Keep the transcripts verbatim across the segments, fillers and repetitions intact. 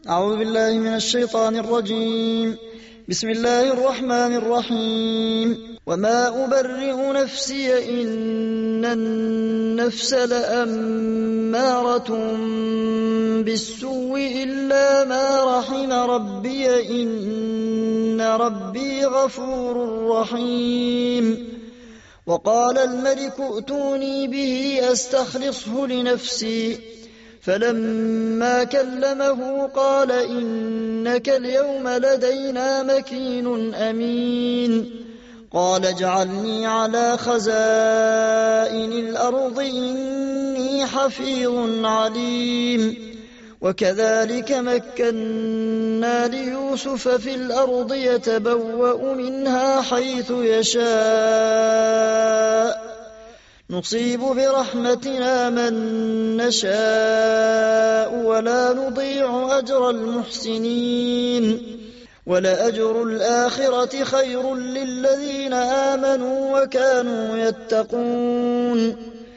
أعوذ بالله من الشيطان الرجيم. بسم الله الرحمن الرحيم. وما أبرئ نفسي إن النفس لأمارة بالسوء إلا ما رحم ربي إن ربي غفور رحيم. وقال الملك ائتوني به أستخلصه لنفسي فلما كلمه قال إنك اليوم لدينا مكين أمين. قال اجعلني على خزائن الأرض إني حفيظ عليم. وكذلك مكنا ليوسف في الأرض يتبوأ منها حيث يشاء نصيب برحمتنا من نشاء ولا نضيع أجر المحسنين. ولأجر الآخرة خير للذين آمنوا وكانوا يتقون.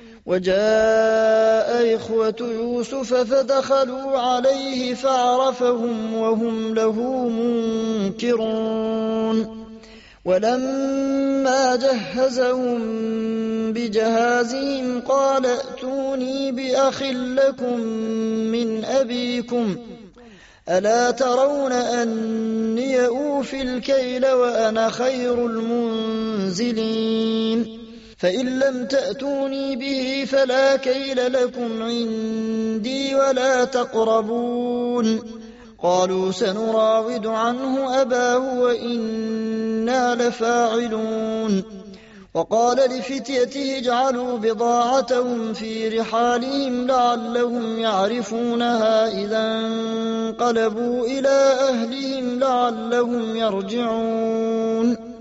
وجاء إخوة يوسف فدخلوا عليه فعرفهم وهم له منكرون. ولما جهزهم بجهازهم قال ائتوني بأخ لكم من أبيكم ألا ترون أني أوفي الكيل وأنا خير المنزلين. فإن لم تأتوني به فلا كيل لكم عندي ولا تقربون. قالوا سنراود عنه أباه وإنا لفاعلون. وقال لفتيته اجعلوا بضاعتهم في رحالهم لعلهم يعرفونها إذا انقلبوا إلى أهلهم لعلهم يرجعون.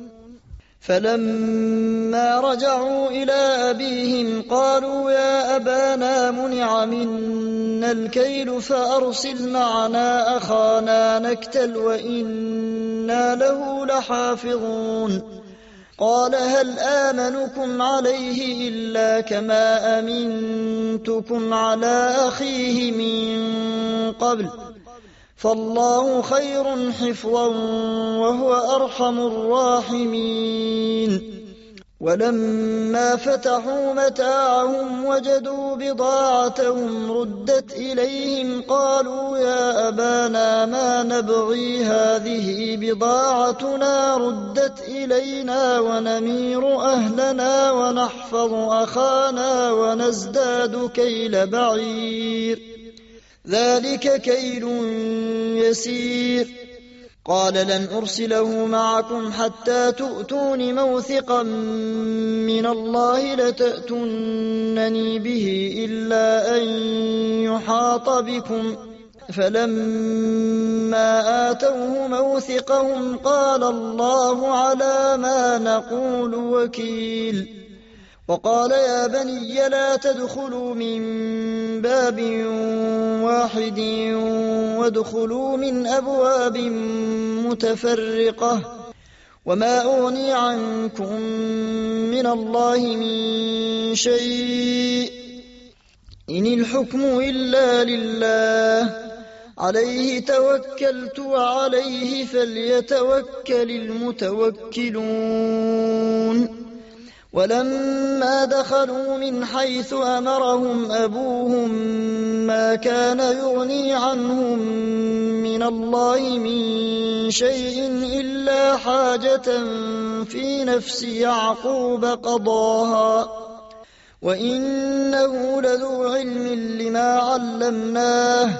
فلما رجعوا إلى أبيهم قالوا يا أبانا منع منا الكيل فأرسل معنا أخانا نكتل وإنا له لحافظون. قال هل آمنكم عليه إلا كما أمنتكم على أخيه من قبل فالله خير حفظا وهو أرحم الراحمين. ولما فتحوا متاعهم وجدوا بضاعتهم ردت إليهم قالوا يا أبانا ما نبغي هذه بضاعتنا ردت إلينا ونمير أهلنا ونحفظ أخانا ونزداد كيل بعير ذلك كيل يسير. قال لن أرسله معكم حتى تؤتون موثقا من الله لتأتونني به إلا أن يحاط بكم. فلما آتوه موثقهم قال الله على ما نقول وكيل. وقال يا بني لا تدخلوا من باب واحد وادخلوا من أبواب متفرقة وما أغني عنكم من الله من شيء إن الحكم إلا لله عليه توكلت وعليه فليتوكل المتوكلون. ولما دخلوا من حيث أمرهم أبوهم ما كان يغني عنهم من الله من شيء إلا حاجة في نفس يعقوب قضاها وإنه لذو علم لما علمناه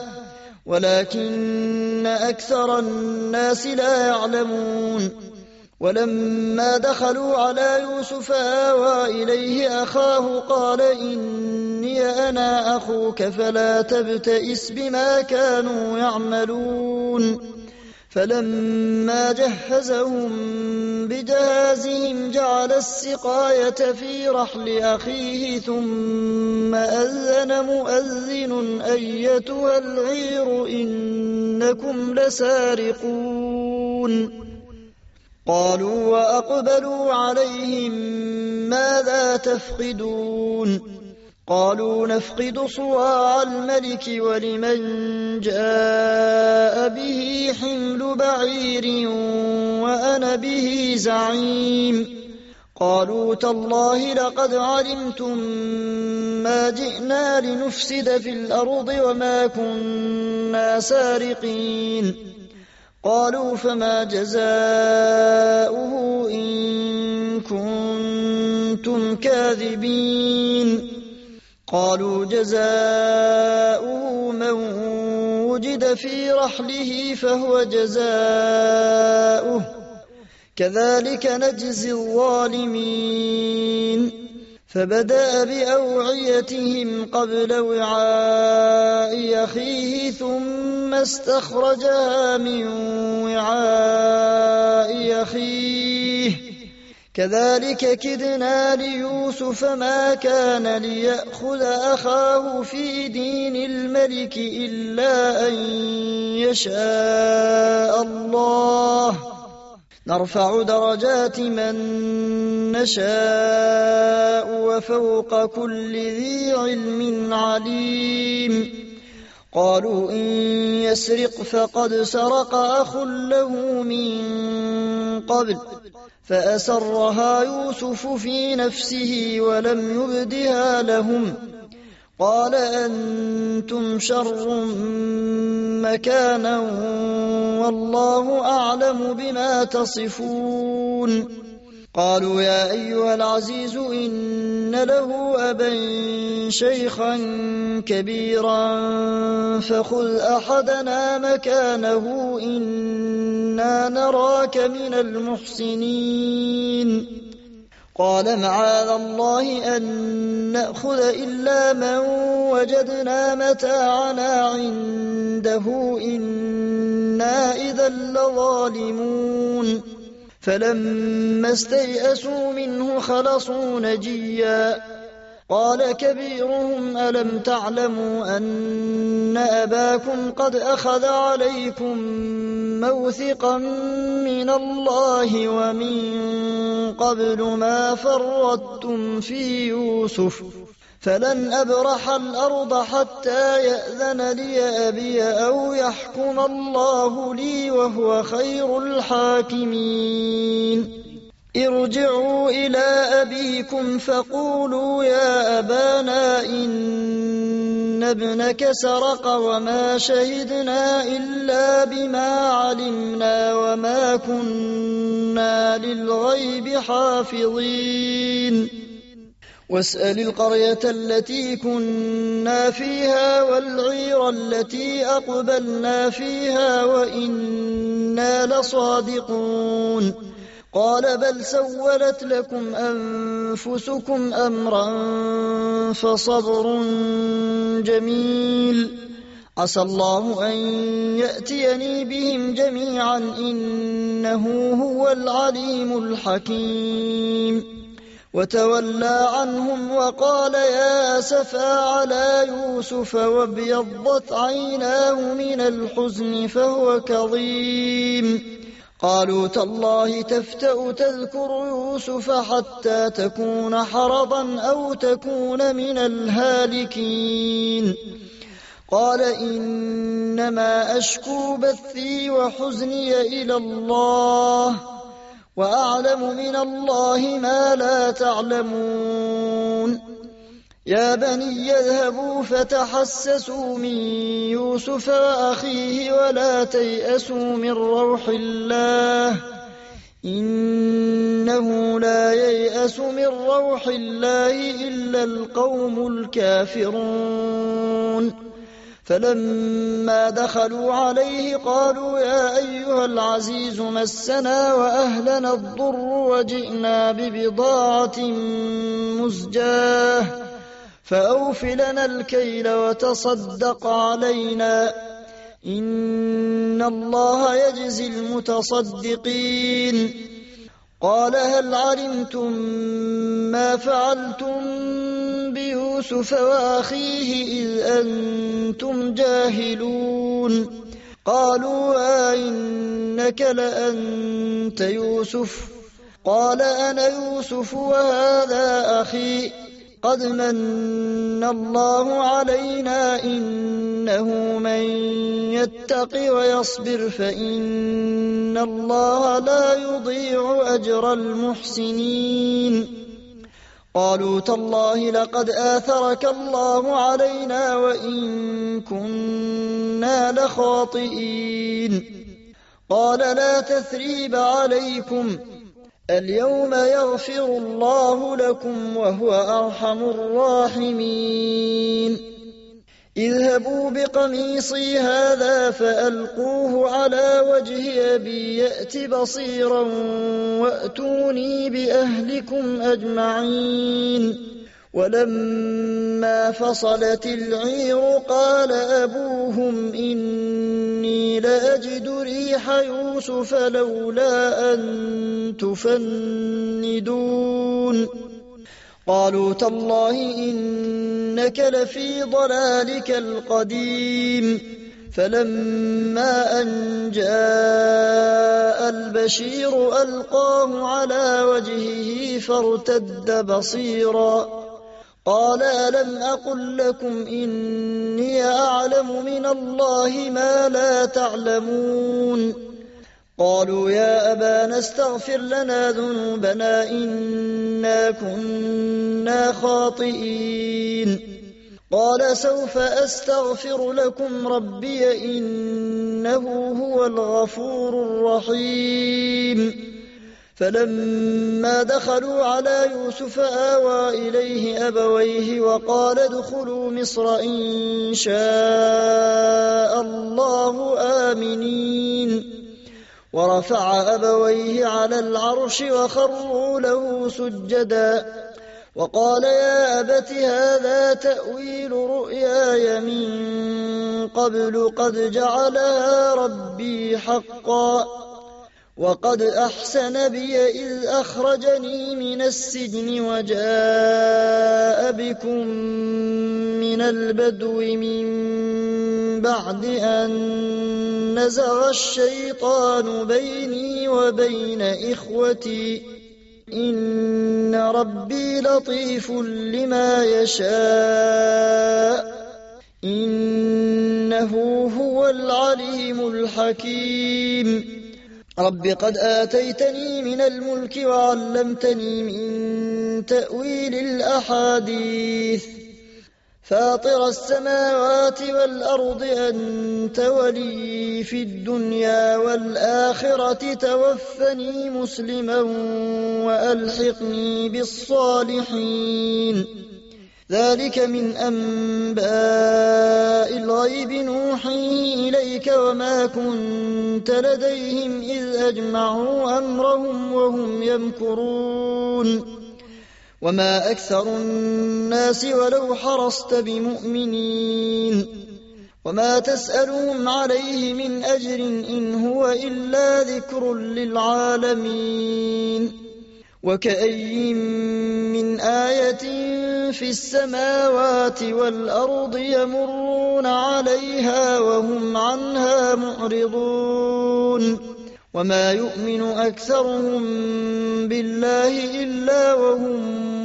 ولكن أكثر الناس لا يعلمون. ولما دخلوا على يوسف آوى إليه أخاه قال إني أنا أخوك فلا تبتئس بما كانوا يعملون. فلما جهزهم بجهازهم جعل السقاية في رحل أخيه ثم أذن مؤذن أيتها العير إنكم لسارقون. قالوا وأقبلوا عليهم ماذا تفقدون؟ قالوا نفقد صواع الملك ولمن جاء بعير وأنا به زعيم قالوا تالله لقد علمتم ما جئنا لنفسد في الأرض وما كنا سارقين قالوا فما جزاؤه إن كنتم كاذبين قالوا جزاؤه من وجد في رحله فهو جزاؤه كذلك نجزي الظالمين فبدأ بأوعيتهم قبل وعاء أخيه ثم استخرجها من وعاء أخيه كذلك كدنا ليوسف ما كان ليأخذ أخاه في دين الملك إلا أن يشاء الله نرفع درجات من نشاء وفوق كل ذي علم عليم قالوا إن يسرق فقد سرق أخ له من قبل فأسرها يوسف في نفسه ولم يبدها لهم قال أنتم شر مكانا والله أعلم بما تصفون قالوا يا أيها العزيز إن له أبا شيخا كبيرا فخذ أحدنا مكانه إنا نراك من المحسنين قال معاذ الله أن نأخذ إلا من وجدنا متاعنا عنده إنا إذا لظالمون فلما استيئسوا منه خلصوا نجيا قال كبيرهم ألم تعلموا أن أباكم قد أخذ عليكم موثقا من الله ومن قبل ما فرطتم في يوسف فلن أبرح الأرض حتى يأذن لي أبي أو يحكم الله لي وهو خير الحاكمين ارجعوا إلى أبيكم فقولوا يا أبانا إن ابنك سرق وما شهدنا إلا بما علمنا وما كنا للغيب حافظين واسأل القرية التي كنا فيها والعير التي أقبلنا فيها وإنا لصادقون قال بل سولت لكم أنفسكم أمرا فصبر جميل عسى الله أن يأتيني بهم جميعا إنه هو العليم الحكيم وتولى عنهم وقال يا أسفا على يوسف وابيضت عيناه من الحزن فهو كظيم قالوا تالله تفتأ تذكر يوسف حتى تكون حرضا أو تكون من الهالكين قال إنما أشكو بثي وحزني إلى الله وأعلم من الله ما لا تعلمون يا بني اذهبوا فتحسسوا من يوسف وأخيه ولا تيأسوا من روح الله إنه لا ييأس من روح الله إلا القوم الكافرون فلما دخلوا عليه قالوا يا أيها العزيز مسنا وأهلنا الضر وجئنا ببضاعة مزجاة فأوف لنا الكيل وتصدق علينا إن الله يجزي المتصدقين قال هل علمتم ما فعلتم بيوسف وأخيه إذ أنتم جاهلون قالوا أئنك لأنت يوسف قال أنا يوسف وهذا أخي قد من الله علينا إنه من يتق ويصبر فإن الله لا يضيع أجر المحسنين قالوا تالله لقد آثرك الله علينا وإن كنا لخاطئين قال لا تثريب عليكم اليوم يغفر الله لكم وهو أرحم الراحمين اذهبوا بقميصي هذا فألقوه على وجه أبي يأت بصيرا وأتوني بأهلكم أجمعين ولما فصلت العير قال أبوهم إني لأجد ريح يوسف لولا أن تفندون قالوا تالله إنك لفي ضلالك القديم فلما أن جاء البشير ألقاه على وجهه فارتد بصيرا قال ألم أقل لكم إني أعلم من الله ما لا تعلمون قالوا يا أبانا استغفر لنا ذنوبنا إنا كنا خاطئين قال سوف أستغفر لكم ربي إنه هو الغفور الرحيم فلما دخلوا على يوسف آوى إليه أبويه وقال ادخلوا مصر إن شاء الله آمنين ورفع أبويه على العرش وخروا له سجدا وقال يا أبت هذا تأويل رؤياي من قبل قد جعلها ربي حقا وقد أحسن بي إذ أخرجني من السجن وجاء بكم من البدو من بعد أن نزغ الشيطان بيني وبين إخوتي إن ربي لطيف لما يشاء إنه هو العليم الحكيم رب قد آتيتني من الملك وعلمتني من تأويل الأحاديث فاطر السماوات والأرض أنت ولي في الدنيا والآخرة توفني مسلما وألحقني بالصالحين ذلك من أنباء الغيب نوحيه إليك وما كنت لديهم إذ أجمعوا أمرهم وهم يمكرون وما أكثر الناس ولو حرصت بمؤمنين وما تسألهم عليه من أجر إن هو إلا ذكر للعالمين وكأي من آية في السماوات والأرض يمرون عليها وهم عنها معرضون وما يؤمن أكثرهم بالله إلا وهم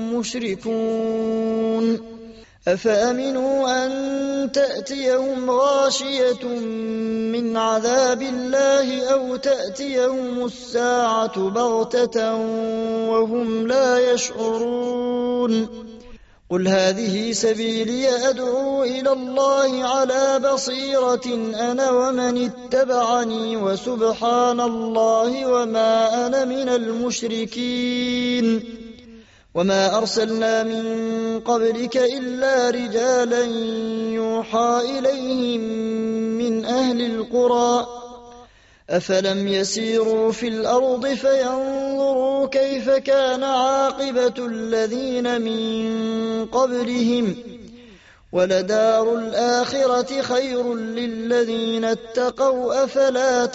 مشركون أفأمنوا أن تأتيهم غاشية من عذاب الله أو تأتيهم الساعة بغتة وهم لا يشعرون قل هذه سبيلي أدعو إلى الله على بصيرة أنا ومن اتبعني وسبحان الله وما أنا من المشركين وما أرسلنا من قبلك إلا رجالا يوحى إليهم من أهل القرى أفلم يسيروا في الأرض فينظروا كيف كان عاقبة الذين من قبلهم ولدار الآخرة خير للذين اتقوا أفلا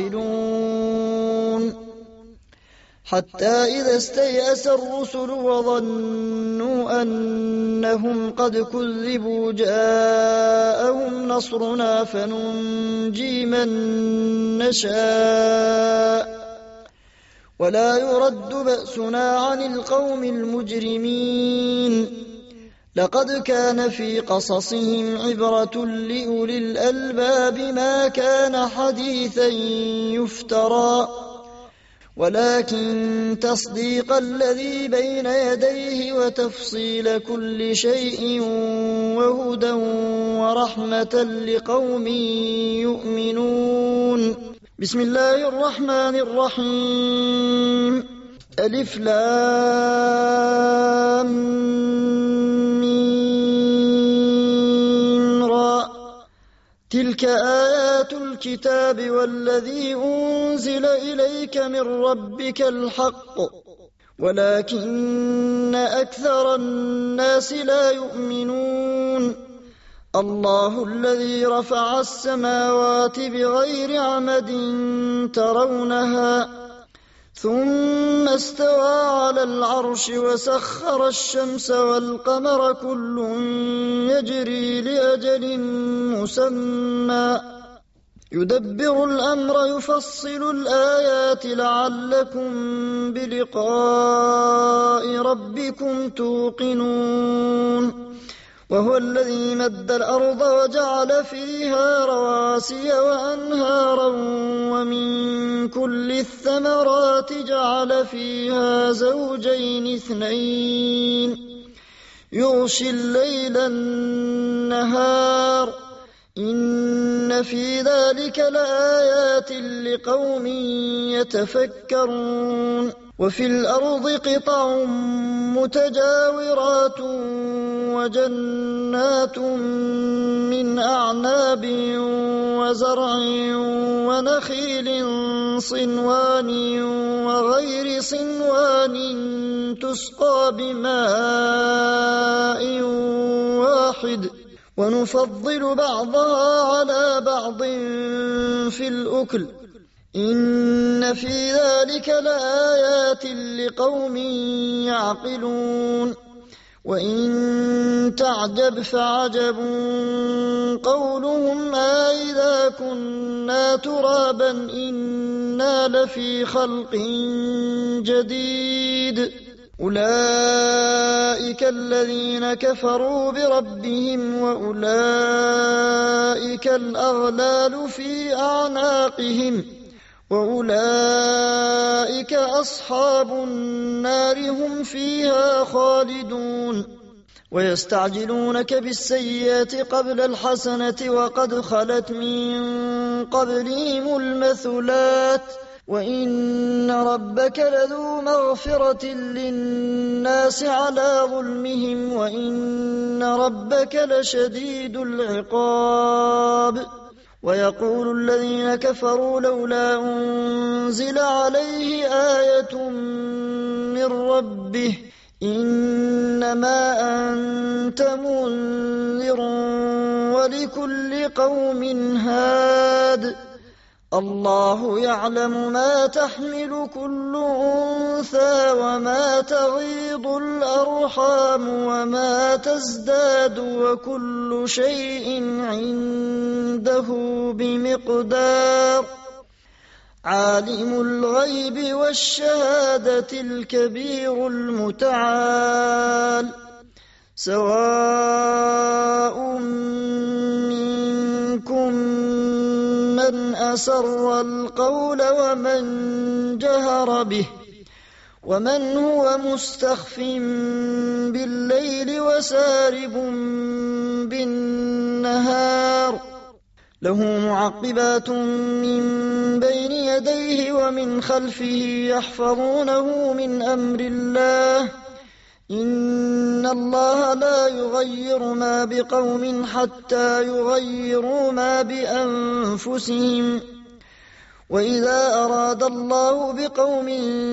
تعقلون حتى إذا استيأس الرسل وظنوا أنهم قد كذبوا جاءهم نصرنا فننجي من نشاء ولا يرد بأسنا عن القوم المجرمين لقد كان في قصصهم عبرة لأولي الألباب ما كان حديثا يفترى ولكن تصديق الذي بين يديه وتفصيل كل شيء وهدى ورحمة لقوم يؤمنون. بسم الله الرحمن الرحيم. ألف لام ميم را تلك آيات الكتاب والذي أنزل إليك من ربك الحق ولكن أكثر الناس لا يؤمنون. الله الذي رفع السماوات بغير عمد ترونها ثم استوى على العرش وسخر الشمس والقمر كل يجري لأجل مسمى يدبر الأمر يفصل الآيات لعلكم بلقاء ربكم توقنون. وهو الذي مد الأرض وجعل فيها رواسي وأنهارا ومن كل الثمرات جعل فيها زوجين اثنين يغشي الليل النهار إن في ذلك لآيات لقوم يتفكرون. وفي الأرض قطع متجاورات وجنات من أعناب وزرع ونخيل صنوان وغير صنوان تسقى بماء واحد ونفضل بعضها على بعض في الأكل إن في ذلك لآيات لقوم يعقلون. وإن تعجب فعجب قولهم أإذا كنا ترابا إنا لفي خلق جديد أولئك الذين كفروا بربهم وأولئك الأغلال في أعناقهم وأولئك أصحاب النار هم فيها خالدون. ويستعجلونك بالسيئات قبل الحسنة وقد خلت من قبلهم المثلات وإن ربك لذو مغفرة للناس على ظلمهم وإن ربك لشديد العقاب. ويقول الذين كفروا لولا أنزل عليه آية من ربه إنما أنت منذر ولكل قوم هاد الله يعلم ما تحمل كل أنثى وما تغيض الأرحام وما تزداد وكل شيء عنده بمقدار. عالم الغيب والشهادة الكبير المتعال سواء منكم من أسر القول ومن جهر به ومن هو مستخف بالليل وسارب بالنهار له معقبات من بين يديه ومن خلفه يحفظونه من أمر الله إن الله لا يغير ما بقوم حتى يغيروا ما بأنفسهم وإذا أراد الله بقوم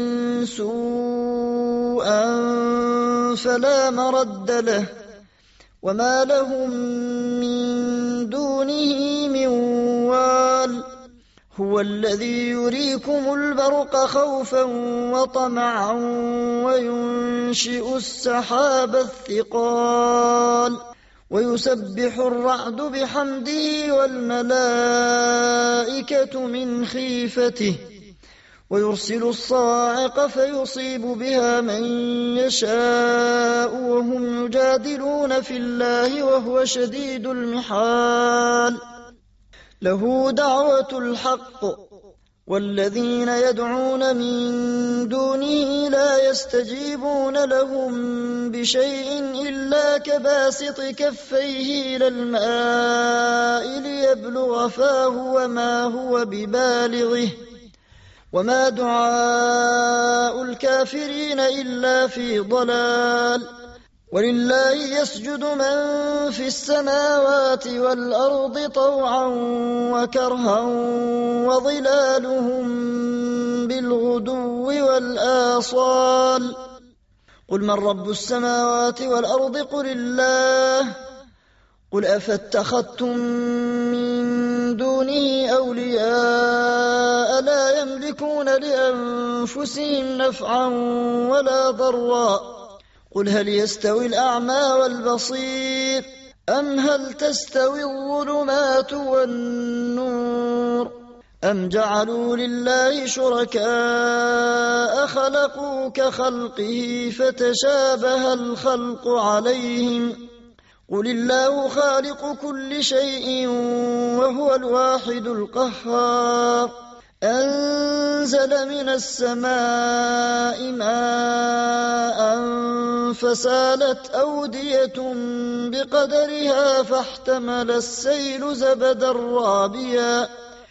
سوءا فلا مرد له وما لهم من دونه من وال هو الذي يريكم البرق خوفا وطمعا وينشئ السحاب الثقال ويسبح الرعد بحمده والملائكة من خيفته ويرسل الصواعق فيصيب بها من يشاء وهم يجادلون في الله وهو شديد المحال. له دعوة الحق والذين يدعون من دونه لا يستجيبون لهم بشيء إلا كباسط كفيه إلى الماء ليبلغ فاه وما هو ببالغه وما دعاء الكافرين إلا في ضلال. ولله يسجد من في السماوات والأرض طوعا وكرها وظلالهم بالغدو والآصال. قل من رب السماوات والأرض قل الله. قل أفاتخذتم من دونه أولياء لا يملكون لأنفسهم نفعا ولا ضرا. قل هل يستوي الأعمى والبصير أم هل تستوي الظلمات والنور أم جعلوا لله شركاء خلقوا كخلقه فتشابه الخلق عليهم. قل الله خالق كل شيء وهو الواحد القهار. أنزل من السماء ماء فسالت أودية بقدرها فاحتمل السيل زبدا رابيا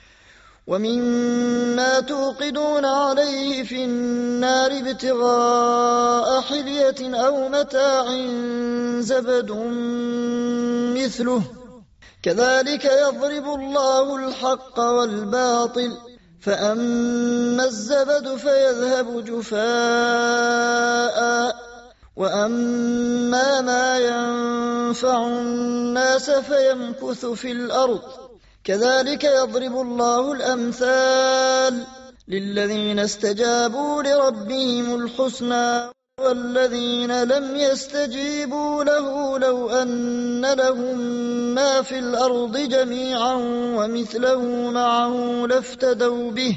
ومما توقدون عليه في النار ابتغاء حلية أو متاع زبد مثله كذلك يضرب الله الحق والباطل فأما الزبد فيذهب جفاء وأما ما ينفع الناس فيمكث في الأرض كذلك يضرب الله الأمثال للذين استجابوا لربهم الحسنى والذين لم يستجيبوا له لو أن لهم ما في الأرض جميعا ومثله معه لافتدوا به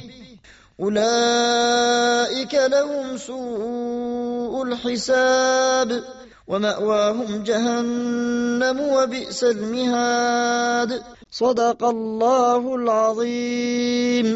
أولئك لهم سوء الحساب ومأواهم جهنم وبئس المهاد. صدق الله العظيم.